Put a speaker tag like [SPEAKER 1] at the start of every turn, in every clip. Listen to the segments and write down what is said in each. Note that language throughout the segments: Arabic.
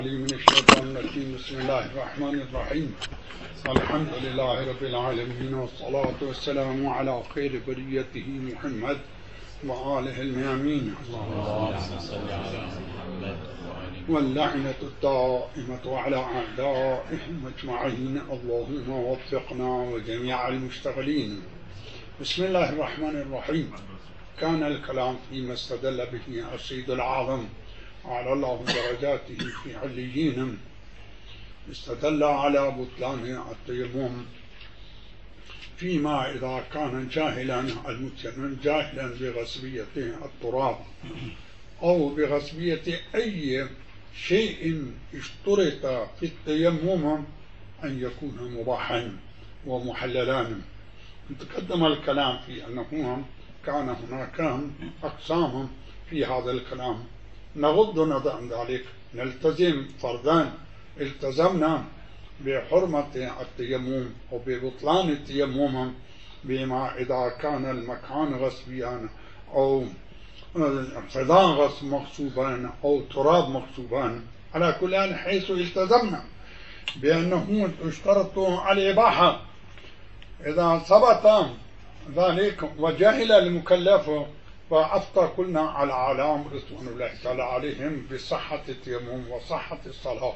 [SPEAKER 1] من الشيطان الرجيم. بسم الله الرحمن الرحيم. الحمد لله رب العالمين، والصلاة والسلام على خير بريته محمد وآله الميامين. واللعنة الدائمة على أعدائهم أجمعين. اللهم وفقنا وجميع المشتغلين. بسم الله الرحمن الرحيم. كان الكلام فيما استدل به السيد العظم على الله درجاته في عليين، استدل على بطلان التيمم فيما إذا كان جاهلا المتيمم جاهلا بغصبية التراب أو بغصبية أي شيء اشترط في التيمم أن يكون مباحا ومحللا. تقدم الكلام في أنه كان هناك أقسام في هذا الكلام. نغض النظر عن ذلك، نلتزم فرضا التزمنا بحرمة التيمم وببطلان التيمم بما إذا كان المكان غصبيا أو فضاء غصب مغصوبا أو تراب مغصوبا، على كل حال حيث التزمنا بأنه يشترط الإباحة. إذا ثبت ذلك وجهل المكلف فأفتى كلنا على علام رضوان الله تعالى عليهم بصحة التيمم وصحة الصلاة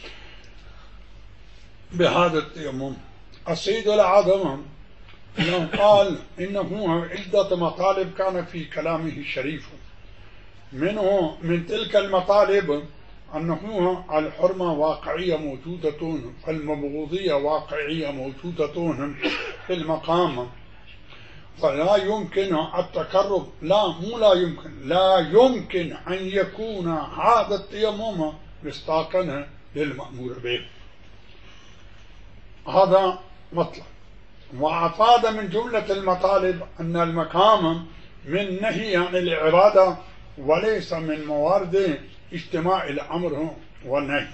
[SPEAKER 1] بهذا التيمم. السيد العظم قال إنه عدة مطالب كان في كلامه الشريف، منه من تلك المطالب أنه الحرمة واقعية موجودة، فالمبغوضية واقعية موجودة في المقام، فلا يمكن التقرب، لا يمكن أن يكون هذا التيمم مصداقا للمأمور به. هذا مطلب. وأفاد من جملة المطالب أن المقام من نهي عن العبادة وليس من موارد اجتماع الأمر والنهي.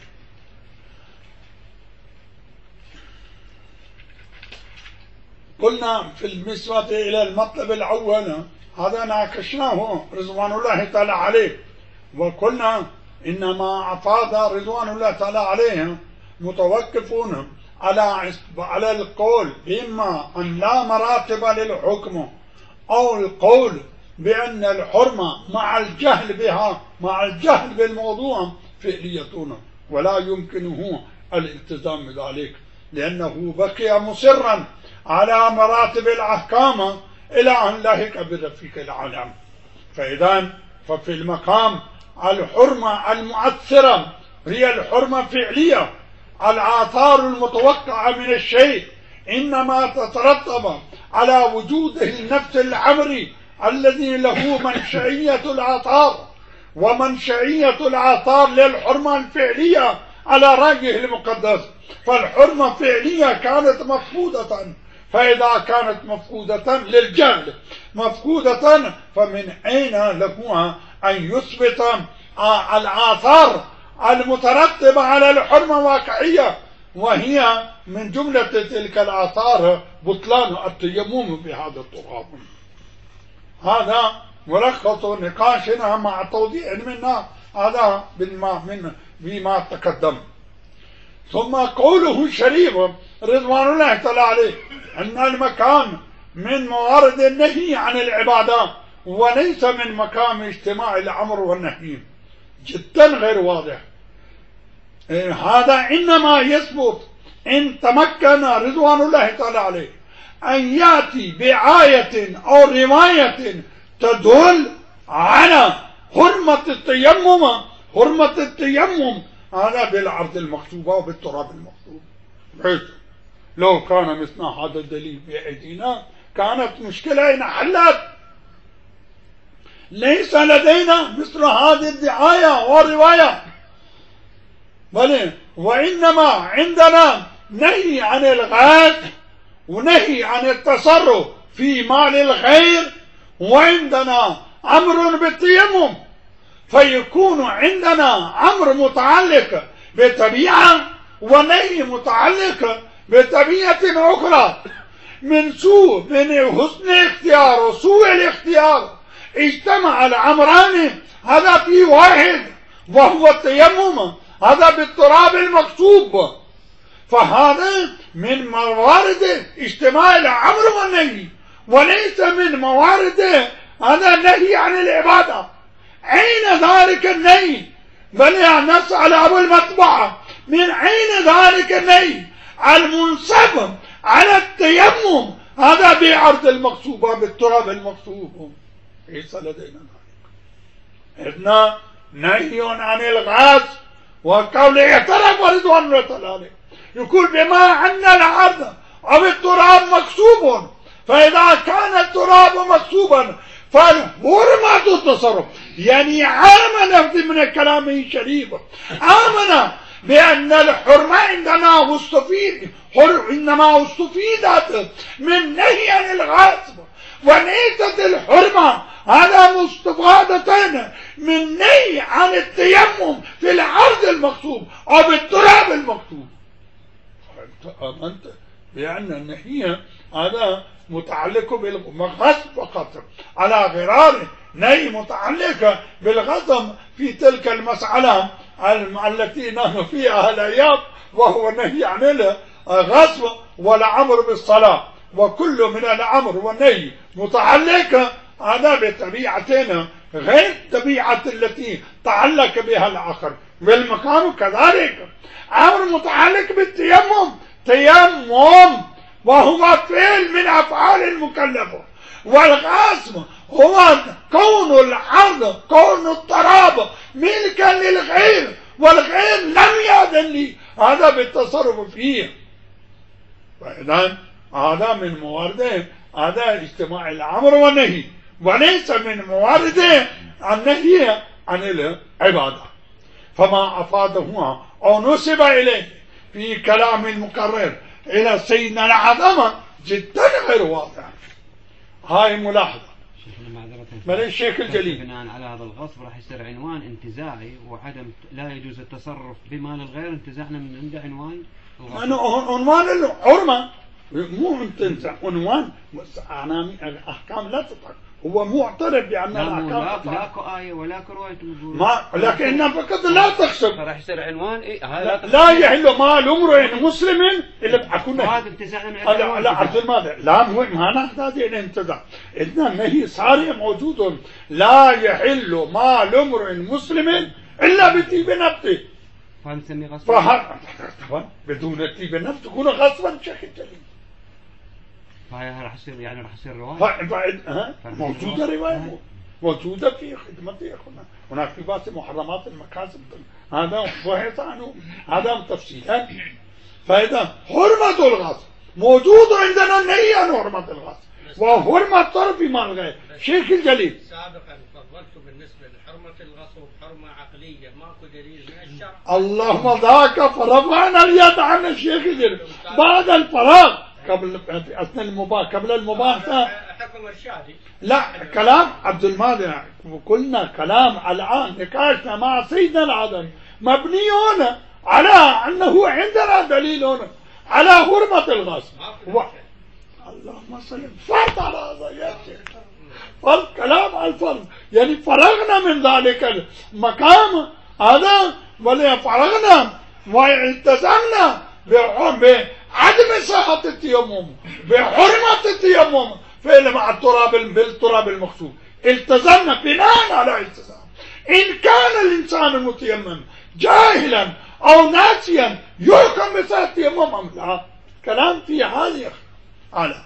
[SPEAKER 1] قلنا في النسبة إلى المطلب الأول هذا ناقشناه رضوان الله تعالى عليه، وقلنا إنما أفاد رضوان الله تعالى عليه متوقفون على القول إما أن لا مراتب للحكم أو القول بأن الحرمة مع الجهل بها، مع الجهل بالموضوع فعليتون، ولا يمكنه الالتزام بذلك لأنه بقي مصرا على مراتب الأحكام إلى أن لاحق برفيق العالم. فإذا ففي المقام الحرمة المؤثرة هي الحرمة فعلية. الآثار المتوقعة من الشيء إنما تترتب على وجوده النفس الأمري الذي له منشئية الآثار، ومنشئية الآثار للحرمة الفعلية على رأيه المقدس. فالحرمة فعلية كانت مفقودة، فإذا كانت مفقودة للجهل مفقودة، فمن أين له أن يثبت الآثار المترتبة على الحرمة واقعية؟ وهي من جملة تلك الآثار بطلان التيمم بهذا التراب. هذا ملخص نقاشنا مع توضيح منا هذا بما تقدم. ثم قوله الشريف رضوان الله تعالى عليه أن المكان من موارد النهي عن العبادة وليس من مقام اجتماع الأمر والنهي، جدا غير واضح. هذا إنما يثبت إن تمكن رضوان الله تعالى عليه أن يأتي بآية أو رواية تدل على حرمة التيمم. حرمة التيمم هذا بالعرض المكتوبة وبالتراب المكتوب، بحيث لو كان مثل هذا الدليل بأيدينا كانت مشكلة انحلت. ليس لدينا مثل هذه الدعاية والرواية، بل وإنما عندنا نهي عن الغاز ونهي عن التصرف في مال الغير، وعندنا أمر بالتيمم، فيكون عندنا أمر متعلق بطبيعة ونهي متعلق بطبيعة أخرى. من حسن الاختيار وسوء الاختيار اجتمع الأمران هذا في واحد، وهو التيمم هذا بالتراب المكتوب. فهذا من موارد اجتماع الأمر والنهي، وليس من موارد هذا النهي عن العبادة. أين ذلك النهي؟ بل نسأل أبو المطبعة من أين ذلك النهي المنصب على التيمم هذا بعرض المكتوبة بالتراب المكتوب؟ ليس لدينا ذلك. إذن نهي عن الغاز، وقول اعترف رضوان الله تعالى يقول بما أن العرض أو التراب مكتوب، فإذا كان التراب مكتوبا فالحرمة التصرف، يعني آمن ضمن كلامه الشريف، آمن بأن الحرمة عندما استفيدت من نهي عن الغصب، وليست الحرمة هذا مستفادة من نهي عن التيمم في العرض المكتوب أو بالتراب المكتوب. آمنت بأن النهي هذا متعلق بالغصب فقط على غرار نهي متعلق بالغصب في تلك المسألة التي نحن فيها الأيام، وهو نهي عن الغصب والأمر بالصلاة، وكل من الأمر والنهي متعلق هذا بطبيعتنا غير الطبيعة التي تعلق بها الآخر. والمكان كذلك أمر متعلق بالتيمم، تيمم وهو فعل من أفعال المكلفة، والغصب هو كون الأرض كون التراب ملكا للغير، والغير لم يأذن لي هذا بالتصرف فيه. فإذا هذا من موارد هذا اجتماع الأمر والنهي، وليس من موارد النهي عن العبادة. فما أفاده أو نسب إليه في كلام المقرر إلى سيدنا العظمة جدا غير واضح. هاي ملاحظة من الشيخ الجليل.
[SPEAKER 2] بناء على هذا الغصب راح يصير عنوان انتزاعي وعدم لا يجوز التصرف بمال الغير، انتزاعنا من عنده عنوان
[SPEAKER 1] عنوان الحرمة مو تنزع عنوان الأحكام لا تطلق، هو معترف بأن الأحكام
[SPEAKER 2] لاكو آية ولاكو رواية
[SPEAKER 1] ما، لكنها فقط لا تخسر.
[SPEAKER 2] راح يصير عنوان
[SPEAKER 1] لا يحل مال امرئ مسلم إلا أكون
[SPEAKER 2] هذا انتزاعنا من
[SPEAKER 1] لا عبد الماضي لا ما نحتاج إلى انتزاع. إذن النهي صار موجود، لا يحل مال امرئ مسلم إلا بطيب نفسه.
[SPEAKER 2] فنسميه غصبا
[SPEAKER 1] بدون طيب النفس تكون غصبا شيخ الجليل.
[SPEAKER 2] فهي راح يصير يعني راح يصير رواية
[SPEAKER 1] موجودة رواية موجودة في خدمتي أخونا. هناك في بعض محرمات المكاسب هذا بحث عنه هذا تفصيلا. فإذا حرمة الغصب موجود عندنا النهي عن حرمة الغصب وحرمة طرف مع الغير. شيخ الجليل
[SPEAKER 3] سابقا فضلت بالنسبة لحرمة الغصب حرمة عقلية ماكو دليل من الشرع.
[SPEAKER 1] اللهم ذاك فرفعنا اليد عن الشيخ الجليل بعد الفراغ قبل أثناء المباحثة قبل المباحثة
[SPEAKER 3] حكم إرشادي.
[SPEAKER 1] لا كلام عبد الماضي قلنا كلام الآن نقاشنا مع سيدنا العظم مبني هنا على أنه عندنا دليل هنا على حرمة الغصب. اللهم صل فرض على هذا يا شيخ، فرض كلام على الفرض، يعني فرغنا من ذلك المقام هذا ولا فرغنا والتزمنا بعدم صحة التيمم بحرمة التيمم فعل مع بالتراب المغصوب. التزمنا بناء على التزام. إن كان الإنسان المتيمم جاهلا أو ناسيا يحكم بصحة التيمم أم لا؟ كلام في هذه على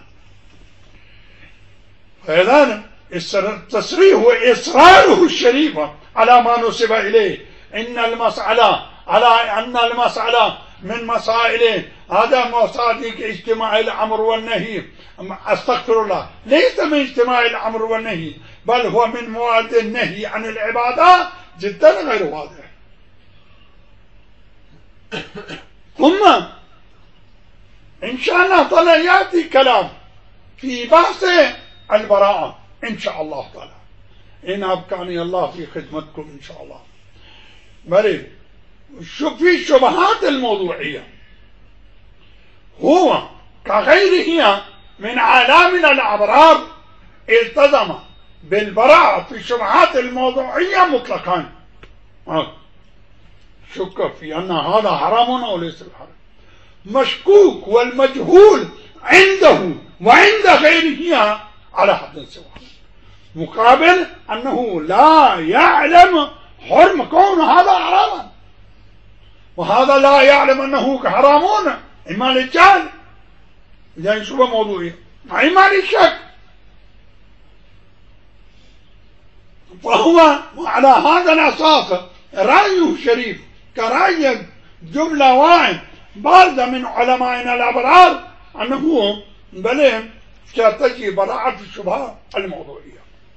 [SPEAKER 1] فإذا التصريح وإصراره الشريف على ما نسب إليه إن المسألة على أن المسألة من مسائل هذا مصادق اجتماع الأمر والنهي. أستغفر الله، ليس من اجتماع الأمر والنهي بل هو من مواد النهي عن العبادة جدا غير واضح. ثم إن شاء الله تعالى يأتي كلام في بحث البراءة إن شاء الله تعالى، إن أبقاني الله في خدمتكم إن شاء الله. بل في الشبهات الموضوعية هو كغيره من علامنا الأبرار التزم بالبراءة في الشبهات الموضوعية مطلقا. شك في أن هذا حرام أو ليس بحرام. مشكوك والمجهول عنده وعند غيره على حد سواء، مقابل أنه لا يعلم حرم كون هذا حراما، وهذا لا يعلم أنه حرامون، إما للجهل إذا شبه موضوعية إما للشك. فهو على هذا الأساس رأيه شريف كرأي جملة واحد باردة من علمائنا الأبرار أنه بل تجي براعة الشبهات الموضوعية.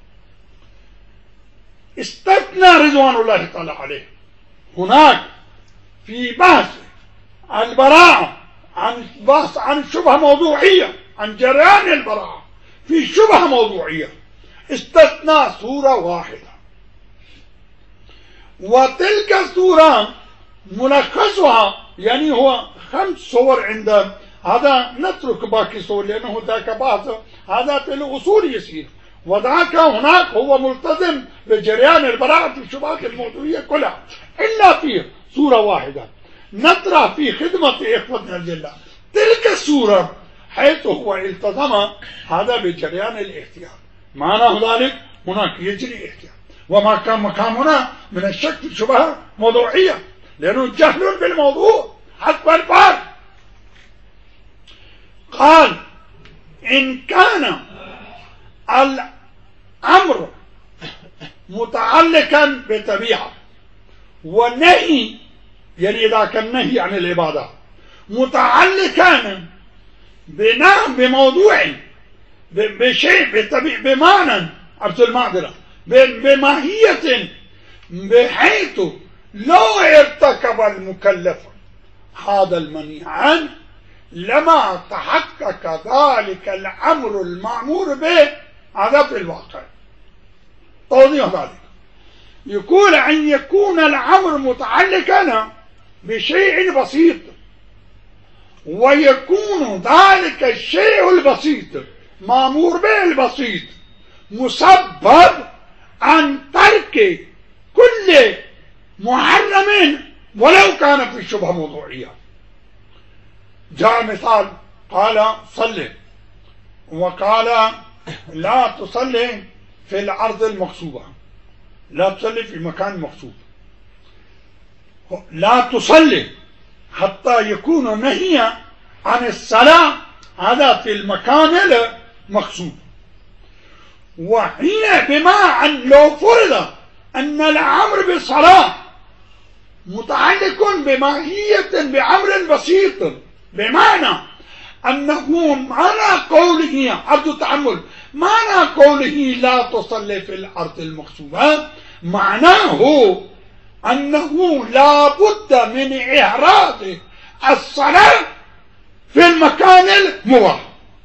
[SPEAKER 1] استثنى رضوان الله تعالى عليه هناك في بحث البراعة عن الشبهة موضوعية، عن جريان البراعة في شبهة موضوعية، استثنى صورة واحدة، وتلك الصورة ملخصها يعني هو 5 صور عند هذا، نترك باقي صور لأنه ذاك بحث هذا في الأصول يسير، وذاك هناك هو ملتزم بجريان البراعة في الشبهات الموضوعية كلها، إلا في صورة واحدة نطرح في خدمة إخوتنا الجلة تلك الصورة حيث هو التزم هذا بجريان الاحتياط. معنى ذلك هناك يجري احتياط، وما كان مكاننا من الشك في الشبهة موضوعية لأنه جهل بالموضوع حسب الفرق. قال إن كان الأمر متعلقا بطبيعة والنهي يعني إذا كان نهي عن العبادة متعلقا بموضوع بشيء بمعنى أرث المعذرة بماهية بحيث لو ارتكب المكلف هذا المنهي عنه لما تحقق ذلك الأمر المأمور به هذا في الواقع. توضيح ذلك يقول أن يكون الأمر متعلقا بشيء بسيط ويكون ذلك الشيء البسيط مأمور به البسيط مسبب عن ترك كل محرم ولو كان في شبهة موضوعية. جاء مثال قال صلي، وقال لا تصلي في الأرض المغصوبة، لا تصلي في مكان مغصوب، لا تصلي حتى يكون نهي عن الصلاة هذا في المكان المغصوب. وهنا بما أن لو فرض أن الأمر بالصلاة متعلق بماهية بأمر بسيط، بمعنى أنه معنى قوله عبد التحمل معنى قوله لا تصلي في الأرض المغصوبة معناه أنه لا بد من إحراز الصلاة في المكان المباح،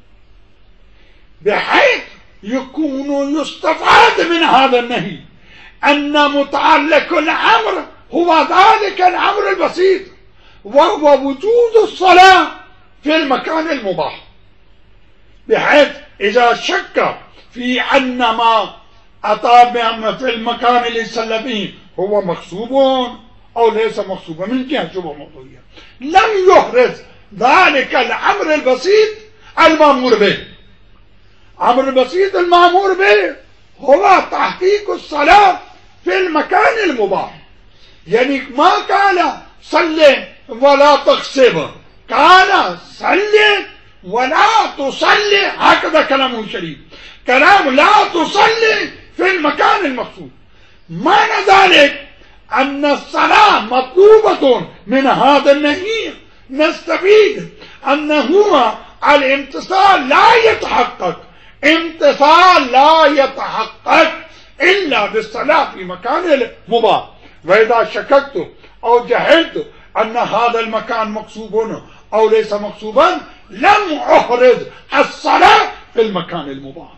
[SPEAKER 1] بحيث يكون يستفاد من هذا النهي أن متعلق الأمر هو ذلك الأمر البسيط وهو وجود الصلاة في المكان المباح، بحيث إذا شك في أن ما أتى في المكان اللي صلى به هو مغصوب أو ليس مغصوبا من جهة شبهة موضوعية لم يحرز ذلك الأمر البسيط المأمور به. الأمر البسيط المأمور به هو تحقيق الصلاة في المكان المباح، يعني ما قال صلي ولا تغصب، قال صلي ولا تصلي، هكذا كلامه شريف، كلام لا تصلي في المكان المقصود. معنى ذلك أن الصلاة مطلوبة من هذا النهي، نستفيد أنه الامتصال لا يتحقق، امتصال لا يتحقق إلا بالصلاة في مكان المباح. وإذا شككت أو جهلت أن هذا المكان مقصوب أو ليس مقصوبا لم أحرز الصلاة في المكان المباح.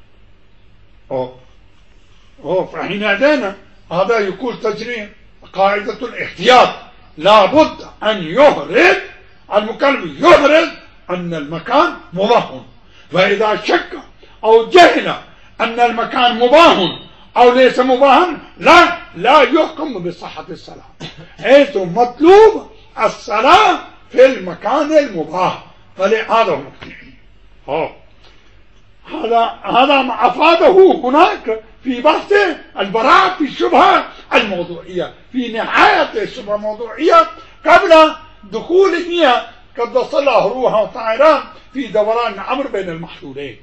[SPEAKER 1] فحينئذ هذا يقول تجري قاعدة الاحتياط، لابد أن يحرز المكلف يحرز أن المكان مباح، وإذا شك أو جهل أن المكان مباح أو ليس مباحا لا يحكم بصحة الصلاة، حيث مطلوب الصلاة في المكان المباح. فلهذا هذا ما أفاده هناك في بحث البراءة في الشبهة الموضوعية، في نهاية الشبهة الموضوعية قبل دخوله قدس الله روحه وطاهرا في دوران الأمر بين المحلولين.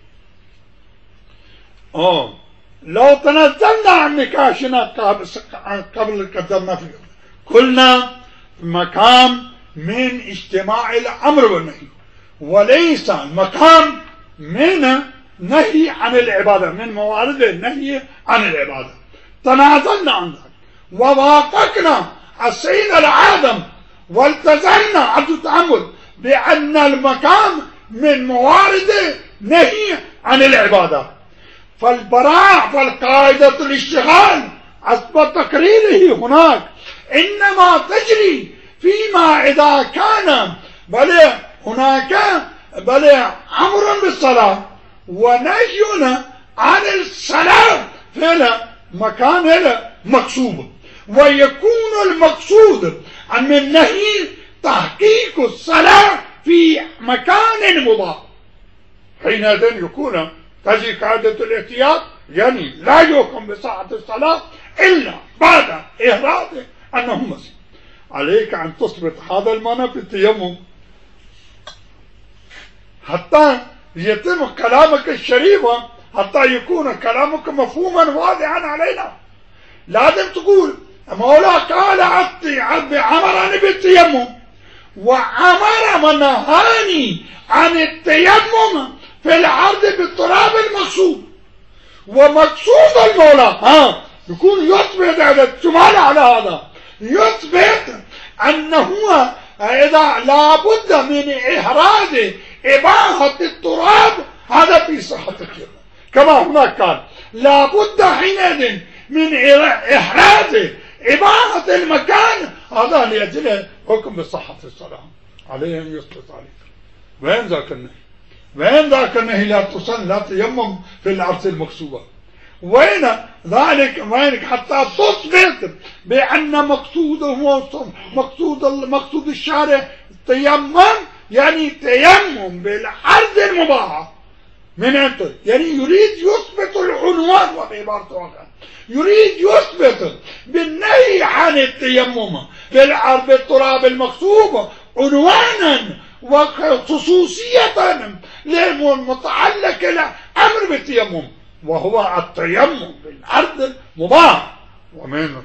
[SPEAKER 1] لو تنزلنا عن نقاشنا قبل قدمنا فيه، قلنا مكان من اجتماع الأمر والنهي، وليس المكان من نهي عن العبادة، من موارد النهي عن العبادة. تنازلنا عن ذلك ووافقنا السيد العادم والتزمنا عبد التأمل بأن المكان من موارد نهي عن العبادة. فالبراء فالقاعدة الاشتغال حسب تقريره هناك إنما تجري فيما إذا كان هناك أمر بالصلاة ونهي عن الصلاة في مكان المقصود، ويكون المقصود من النهي تحقيق الصلاة في مكان مباح. حينئذ يكون تجي قاعدة الاحتياط، يعني لا يحكم بصحة الصلاة إلا بعد إحراز أنه مسجد. عليك أن تثبت هذا المعنى في التيمم حتى يتم كلامك الشريف، حتى يكون كلامك مفهوما واضحا علينا. لازم تقول مولا قال عبد عمرني بالتيمم وأمر ونهاني عن التيمم في العرض بالتراب المقصود. ومقصود المولى يكون يثبت هذا الجمال على هذا، يثبت أنه إذا لابد من إحراز إباحة التراب هذا في صحة التيمم، كما هناك قال لابد حينئذ من إحراز إباحة المكان هذا لأجل حكم بصحة الصلاة. عليه أن يثبت عليك. وين ذاك النهي؟ وين ذاك النهي لا تصل لا تيمم في الأرض المكسوبة؟ وين ذلك؟ وينك حتى تثبت بأن مقصود الشارع تيمم، يعني تيمم بالأرض المباحة. من أنت يعني يريد يثبت العنوان، وبعبارة أخرى يريد يثبت بالنهي عن التيمم بالأرض بالتراب المكسوب عنوانا وخصوصية للمتعلق الأمر بالتيمم، وهو التيمم بالأرض المباح. وين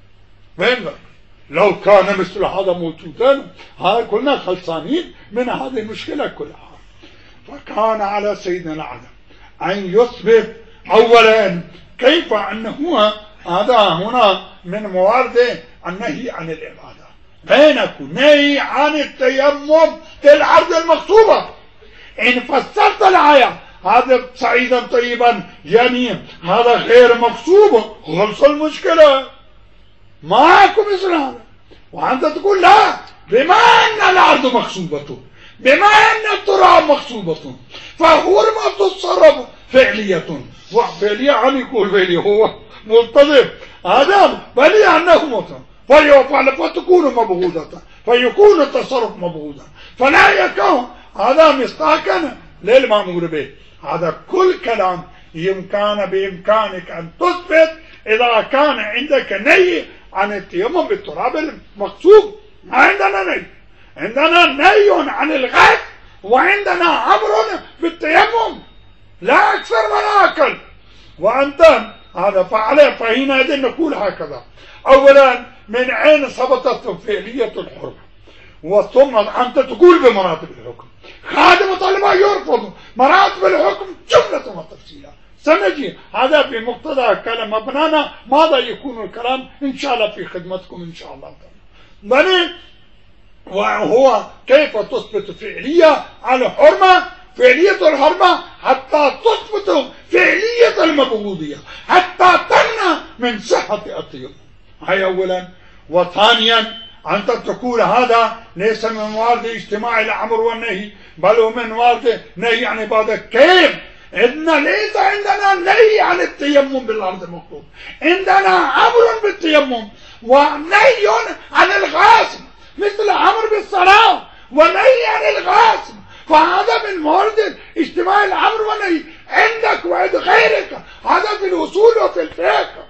[SPEAKER 1] لو كان مثل هذا موجودا كنا خلصانين من هذه المشكلة كلها. فكان على سيدنا العالم أن يثبت أولا كيف أنه هذا هنا من موارد النهي عن العبادة، بينك نهي عن التيمم في الأرض المغصوبة. إن فسرت الآية هذا سعيدا طيبا يعني هذا غير مغصوب، خلص المشكلة، ماكو مثل هذا. وأنت تقول لا، بما أن الأرض مغصوبة، بما أن التراب مغصوبة، فحرمة التصرف فعلية. وفعلية عم يقول فعلية هو ملتزم هذا بل أنه مطلق فتكون مبغوضة، فيكون التصرف مبغوضا، فلا يكون هذا مصداقا للمأمور به. هذا كل كلام بإمكانك أن تثبت إذا كان عندك نهي عن التيمم بالتراب المغصوب. ما عندنا نهي، عندنا نهي عن الغسل وعندنا أمر بالتيمم، لا أكثر ولا أقل. وأنت هذا فعليه. فحينئذ نقول هكذا: أولا من أين ثبتت فعلية الحرمة؟ وثم أنت تقول بمراتب الحكم. خادم الطلبة يرفض مراتب الحكم جملة وتفصيلا. سنجي هذا بمقتضى كلام مبنانا ماذا يكون الكلام إن شاء الله في خدمتكم إن شاء الله تعالى. وهو كيف تثبت فعلية على الحرمة، فعلية الحرمة حتى تثبت فعلية المبغوضية، حتى تمنع من صحة التيمم. هاي أولا. وثانيا أنت تقول هذا ليس من موارد اجتماع الأمر والنهي، بل هو من موارد نهي عن عبادة. كيف إن ليس عندنا نهي عن التيمم بالأرض المخصوبة، عندنا أمر بالتيمم ونهي عن الغاسل، مثل أمر بالصلاة ونهي عن الغاسل. فهذا من مورد اجتماع الأمر والنهي عندك وعند غيرك، هذا في الأصول وفي الفقه.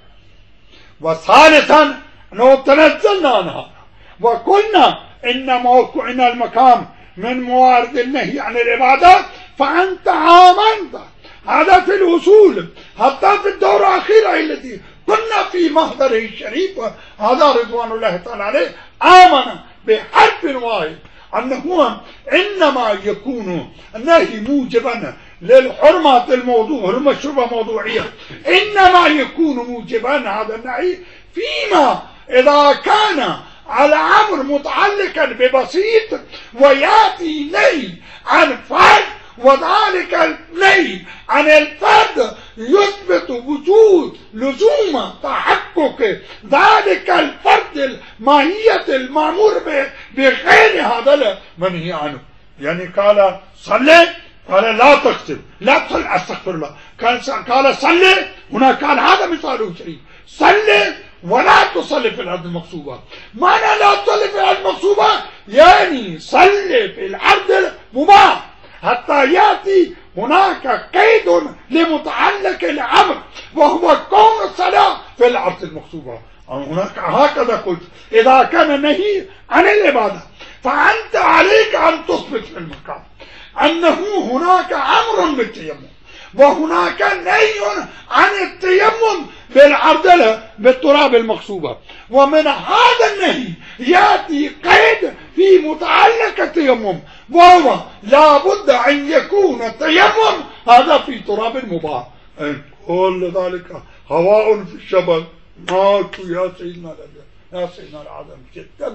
[SPEAKER 1] وثالثا أنه تنزلنا عنها وقلنا إن موقعنا المكان من موارد النهي عن العبادات، فأنت آمنت. هذا في الأصول، حتى في الدورة الأخيرة التي كنا في محضره الشريف هذا رضوان الله تعالى عليه آمن بحرف واحد أنه إنما يكون النهي موجبا للحرمة الموضوع، حرمة الشربة موضوعية، إنما يكون موجبا هذا النهي فيما إذا كان على أمر متعلقا ببسيط ويأتي نهي عن فرد، وذلك النهي عن الفرد يثبت وجود لزوم تحقق ذلك الفرد الماهية المأمور بغير هذا المنهي عنه. يعني قال صلي، قال لا تغسل، لا تصلي، استغفر الله، قال صلي، هنا قال هذا مثاله شريف، صلي ولا تصلي في الأرض المغصوبة. معنى لا تصلي في الأرض المغصوبة يعني صلي في الأرض المباح، حتى يأتي هناك قيد لمتعلق الأمر وهو كون الصلاة في الأرض المغصوبة. هناك هكذا قلت إذا كان نهي عن العبادة فأنت عليك أن تثبت في المكان أنه هناك أمر بالتيمم وهناك نهي عن التيمم بالعرضلة بالتراب المغصوبة، ومن هذا النهي يأتي قيد في متعلق التيمم وهو لا بد أن يكون التيمم هذا في تراب مباح. كل ذلك هواء في الشبل ماتوا يا سيدنا العظيم جدا،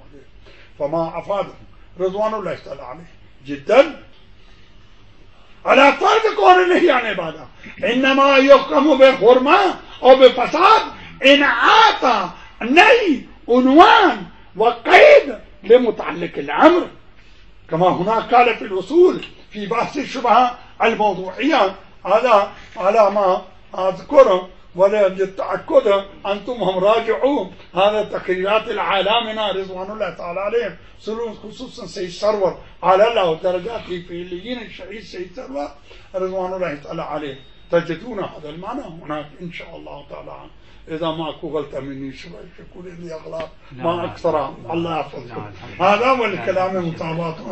[SPEAKER 1] فما أفاده رضوان الله تعالى عليه جدا على فرض كون النهي عن عبادة إنما يحكم بحرمة أو بفساد إن أعطى النهي عنوان وقيد لمتعلق الأمر، كما هنا قال في الأصول في بحث الشبهة الموضوعية على ما أذكره، وللتأكد أنتم هم راجعون هذا تقريرات العالمنا رضوان الله تعالى عليهم، خصوصا سيد سرور على الله درجاته في الليين الشهيد سيد سرور رضوان الله تعالى عليه، تجدون هذا المعنى هناك إن شاء الله تعالى. إذا ما قبلت مني شكرا لي أغلاط ما أكثر، الله يحفظكم. هذا والكلام متابعة.